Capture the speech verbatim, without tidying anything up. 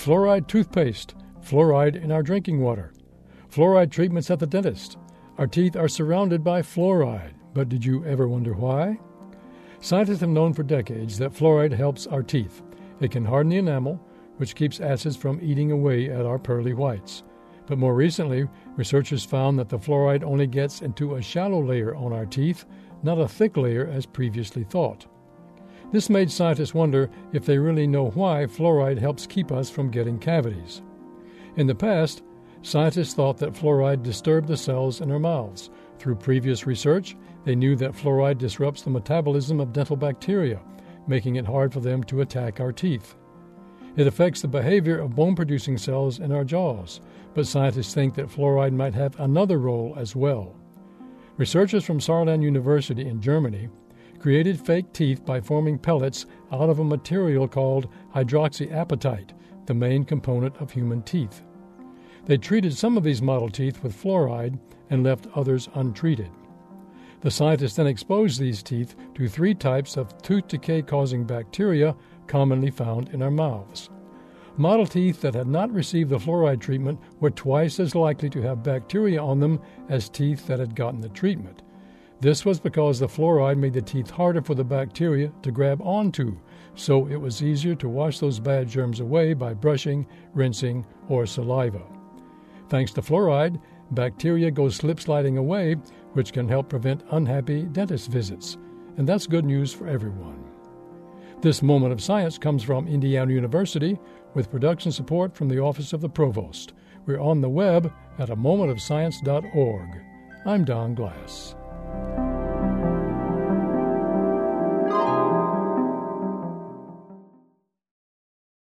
fluoride toothpaste, fluoride in our drinking water, fluoride treatments at the dentist. Our teeth are surrounded by fluoride, but did you ever wonder why? Scientists have known for decades that fluoride helps our teeth. It can harden the enamel, which keeps acids from eating away at our pearly whites. But more recently, researchers found that the fluoride only gets into a shallow layer on our teeth, not a thick layer as previously thought. This made scientists wonder if they really know why fluoride helps keep us from getting cavities. In the past, scientists thought that fluoride disturbed the cells in our mouths. Through previous research, they knew that fluoride disrupts the metabolism of dental bacteria, making it hard for them to attack our teeth. It affects the behavior of bone-producing cells in our jaws, but scientists think that fluoride might have another role as well. Researchers from Saarland University in Germany created fake teeth by forming pellets out of a material called hydroxyapatite, the main component of human teeth. They treated some of these model teeth with fluoride and left others untreated. The scientists then exposed these teeth to three types of tooth decay-causing bacteria commonly found in our mouths. Model teeth that had not received the fluoride treatment were twice as likely to have bacteria on them as teeth that had gotten the treatment. This was because the fluoride made the teeth harder for the bacteria to grab onto, so it was easier to wash those bad germs away by brushing, rinsing, or saliva. Thanks to fluoride, bacteria go slip-sliding away, which can help prevent unhappy dentist visits. And that's good news for everyone. This Moment of Science comes from Indiana University with production support from the Office of the Provost. We're on the web at a moment of science dot org. I'm Don Glass.